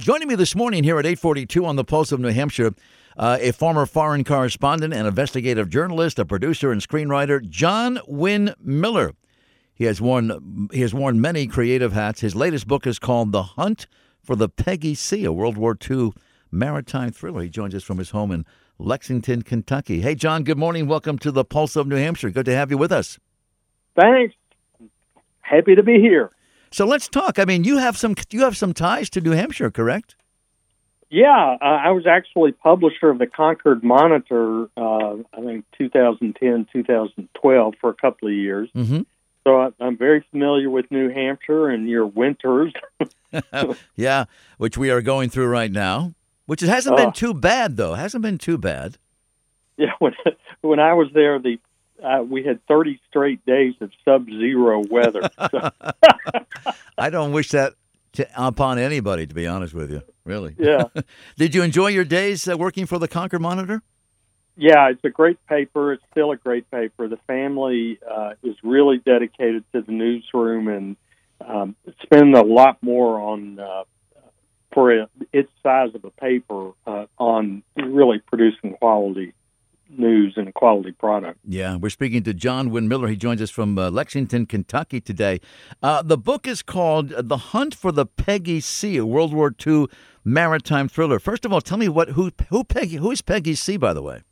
Joining me this morning here at 8:42 on the Pulse of New Hampshire, a former foreign correspondent and investigative journalist, a producer and screenwriter, John Wynn Miller. He has worn many creative hats. His latest book is called The Hunt for the Peggy C, a World War II maritime thriller. He joins us from his home in Lexington, Kentucky. Hey, John, good morning. Welcome to the Pulse of New Hampshire. Good to have you with us. Thanks. Happy to be here. So let's talk. I mean, you have some ties to New Hampshire, correct? Yeah, I was actually publisher of the Concord Monitor, I think 2010, 2012 for a couple of years. Mm-hmm. So I'm very familiar with New Hampshire and your winters. Yeah, which we are going through right now, which it hasn't been too bad, though. Hasn't been too bad. Yeah, when I was there, we had 30 straight days of sub-zero weather. So. I don't wish that upon anybody, to be honest with you, really. Yeah. Did you enjoy your days working for the Concord Monitor? Yeah, it's a great paper. It's still a great paper. The family is really dedicated to the newsroom and spend a lot more on, for its size of a paper, on really producing quality news and a quality product. Yeah, we're speaking to John Wynn Miller. He joins us from Lexington, Kentucky today. The book is called The Hunt for the Peggy C, a World War II maritime thriller. First of all, tell me who is Peggy C, by the way?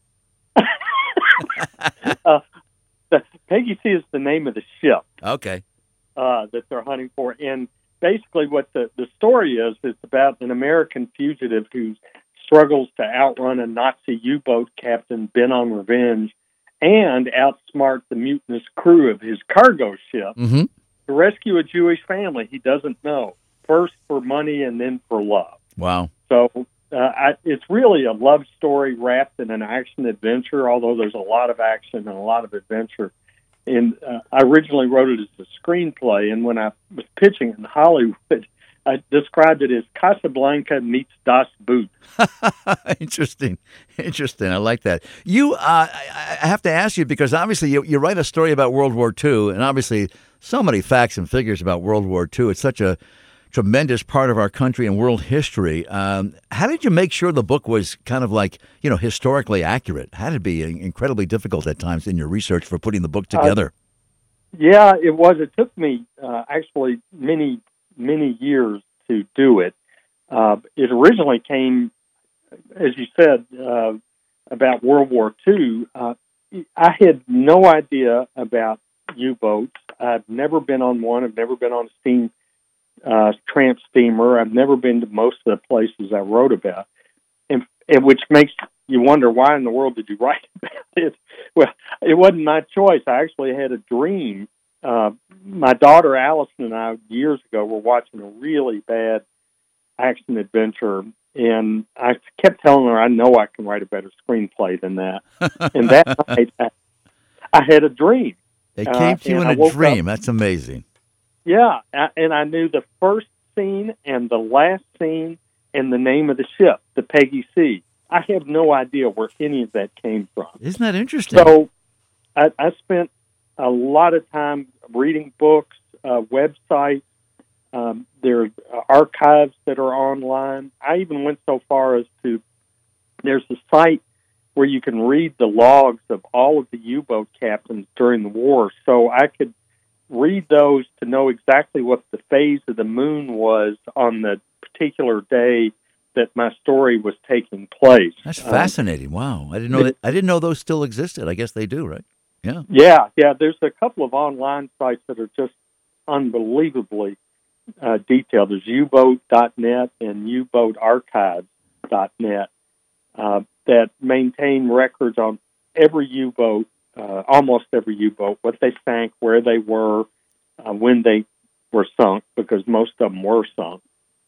Peggy C is the name of the ship. Okay. That they're hunting for. And basically what the story is, it's about an American fugitive who struggles to outrun a Nazi U-boat captain bent on revenge and outsmart the mutinous crew of his cargo ship mm-hmm. to rescue a Jewish family he doesn't know, first for money and then for love. Wow. So it's really a love story wrapped in an action-adventure, although there's a lot of action and a lot of adventure. And I originally wrote it as a screenplay, and when I was pitching it in Hollywood, I described it as Casablanca meets Das Boot. Interesting. I like that. I have to ask you, because obviously you write a story about World War II, and obviously so many facts and figures about World War II. It's such a tremendous part of our country and world history. How did you make sure the book was kind of like, historically accurate? How did it be incredibly difficult at times in your research for putting the book together? Yeah, it was. It took me actually many years to do it. It originally came, as you said, about World War II. I had no idea about U-boats. I've never been on one. I've never been on a steam tramp steamer. I've never been to most of the places I wrote about, and which makes you wonder, why in the world did you write about it? Well, it wasn't my choice. I actually had a dream. My daughter Allison and I years ago were watching a really bad action adventure, and I kept telling her, I know I can write a better screenplay than that. And that night, I had a dream. It came to you in a dream. That's amazing. Yeah, and I knew the first scene and the last scene and the name of the ship, the Peggy C. I have no idea where any of that came from. Isn't that interesting? So I spent a lot of time reading books, websites. There are archives that are online. I even went so far as to, there's a site where you can read the logs of all of the U-boat captains during the war. So I could read those to know exactly what the phase of the moon was on the particular day that my story was taking place. That's fascinating. Wow. I didn't know that. I didn't know those still existed. I guess they do, right? Yeah. Yeah. There's a couple of online sites that are just unbelievably detailed. There's uboat.net and uboatarchives.net that maintain records on every U-boat, almost every U-boat, what they sank, where they were, when they were sunk, because most of them were sunk.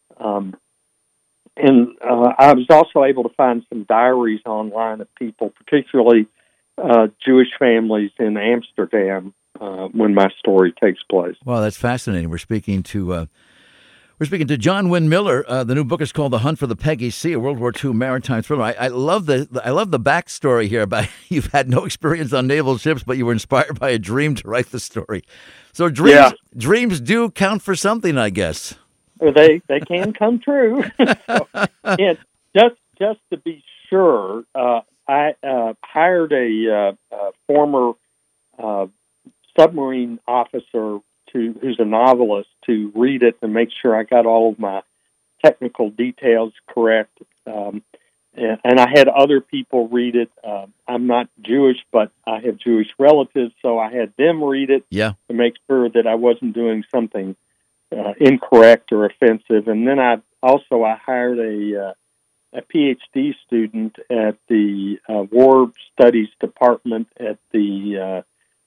And I was also able to find some diaries online of people, particularly Jewish families in Amsterdam, when my story takes place. Well, that's fascinating. We're speaking to John Wynn Miller. The new book is called The Hunt for the Peggy C, a World War II maritime thriller. I love the backstory here. You've had no experience on naval ships, but you were inspired by a dream to write the story. So dreams do count for something, I guess. They can come true. So, and just to be sure, I hired a former submarine officer who's a novelist to read it and make sure I got all of my technical details correct. And I had other people read it. I'm not Jewish, but I have Jewish relatives, so I had them read it Yeah. to make sure that I wasn't doing something incorrect or offensive. And then I hired a PhD student at the War Studies Department at the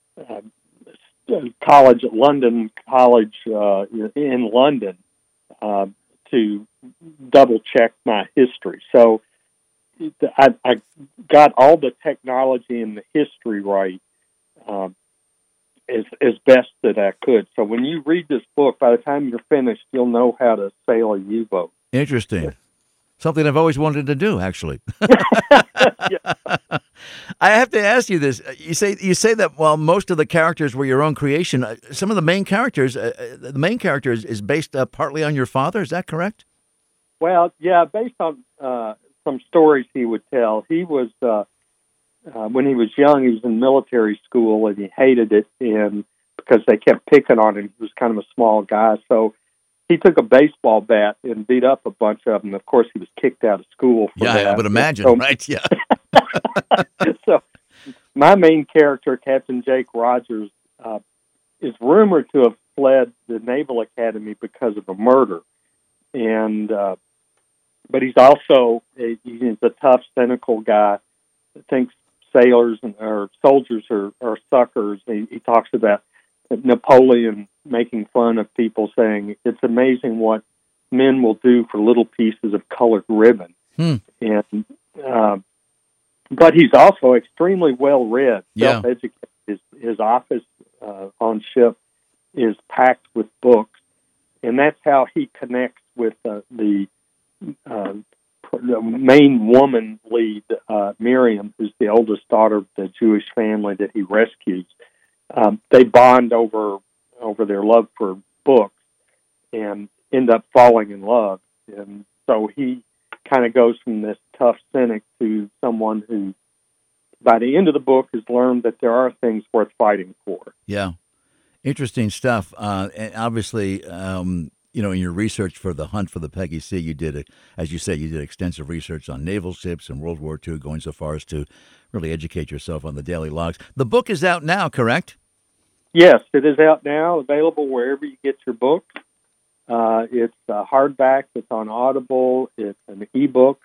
college at London College in London to double check my history. So I got all the technology and the history right as best that I could. So when you read this book, by the time you're finished, you'll know how to sail a U-boat. Interesting. Something I've always wanted to do, actually. Yeah. I have to ask you this. You say that while most of the characters were your own creation, some of the main characters, is based partly on your father. Is that correct? Well, yeah, based on some stories he would tell. He was when he was young, he was in military school and he hated it, and because they kept picking on him, he was kind of a small guy, so he took a baseball bat and beat up a bunch of them. Of course, he was kicked out of school for that. I would imagine, so, right? Yeah. So my main character, Captain Jake Rogers, is rumored to have fled the Naval Academy because of a murder, and but he's also he's a tough, cynical guy that thinks sailors or soldiers are suckers. He talks about Napoleon making fun of people, saying it's amazing what men will do for little pieces of colored ribbon. And but he's also extremely well read, self-educated. His office on ship is packed with books, and that's how he connects with the main woman lead, Miriam, who's the oldest daughter of the Jewish family that he rescues. They bond over their love for books and end up falling in love. And so he kind of goes from this tough cynic to someone who, by the end of the book, has learned that there are things worth fighting for. Yeah. Interesting stuff. And obviously, in your research for The Hunt for the Peggy C, you did, as you said, you did extensive research on naval ships and World War II, going so far as to really educate yourself on the daily logs. The book is out now, correct? Yes, it is out now, available wherever you get your books. It's hardback, it's on Audible, it's an ebook,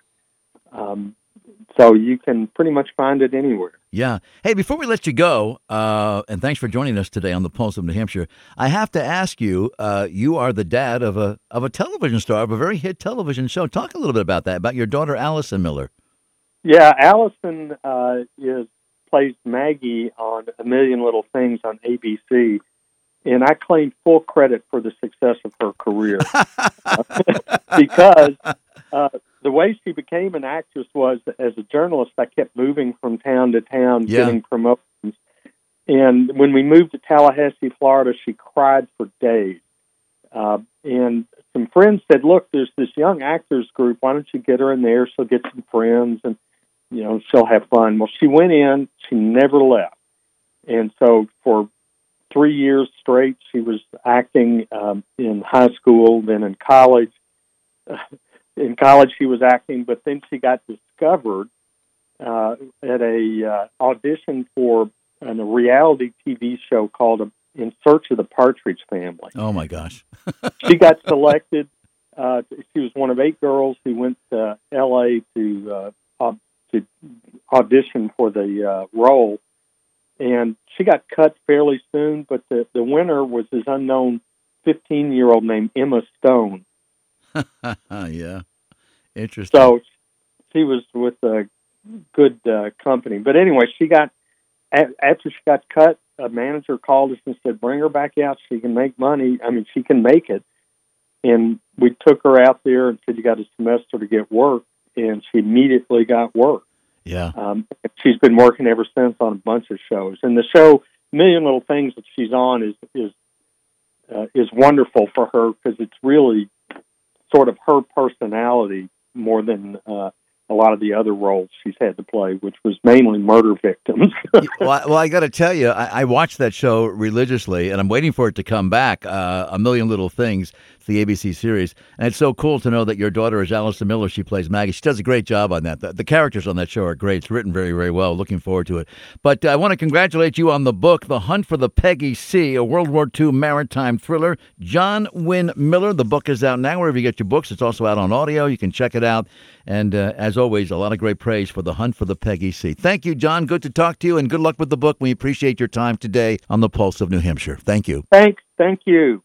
so you can pretty much find it anywhere. Yeah. Hey, before we let you go, and thanks for joining us today on the Pulse of New Hampshire, I have to ask you, you are the dad of a television star, of a very hit television show. Talk a little bit about that, about your daughter, Allison Miller. Yeah, Allison plays Maggie on A Million Little Things on ABC, and I claim full credit for the success of her career because the way she became an actress was, as a journalist, I kept moving from town to town, getting promotions. And when we moved to Tallahassee, Florida, she cried for days. And some friends said, look, there's this young actors group. Why don't you get her in there? She'll get some friends and, she'll have fun. Well, she went in. She never left. And so for 3 years straight, she was acting in high school, then in college. In college, she was acting, but then she got discovered at a audition for a reality TV show called In Search of the Partridge Family. Oh, my gosh. She got selected. She was one of 8 girls who went to L.A. to audition for the role. And she got cut fairly soon, but the winner was this unknown 15-year-old named Emma Stone. Yeah. Interesting. So she was with a good company. But anyway, after she got cut, a manager called us and said, bring her back out. She can make money. I mean, she can make it. And we took her out there and said, you got a semester to get work. And she immediately got work. Yeah. She's been working ever since on a bunch of shows. And the show, Million Little Things that she's on is wonderful for her because it's really sort of her personality more than a lot of the other roles she's had to play, which was mainly murder victims. Well, I got to tell you, I watched that show religiously, and I'm waiting for it to come back, A Million Little Things, the ABC series. And it's so cool to know that your daughter is Allison Miller. She plays Maggie. She does a great job on that. The characters on that show are great. It's written very, very well. Looking forward to it. But I want to congratulate you on the book, The Hunt for the Peggy C, a World War II maritime thriller. John Wynne Miller. The book is out now wherever you get your books. It's also out on audio. You can check it out. And as always, a lot of great praise for The Hunt for the Peggy C. Thank you, John. Good to talk to you, and good luck with the book. We appreciate your time today on the Pulse of New Hampshire. Thank you. Thanks. Thank you.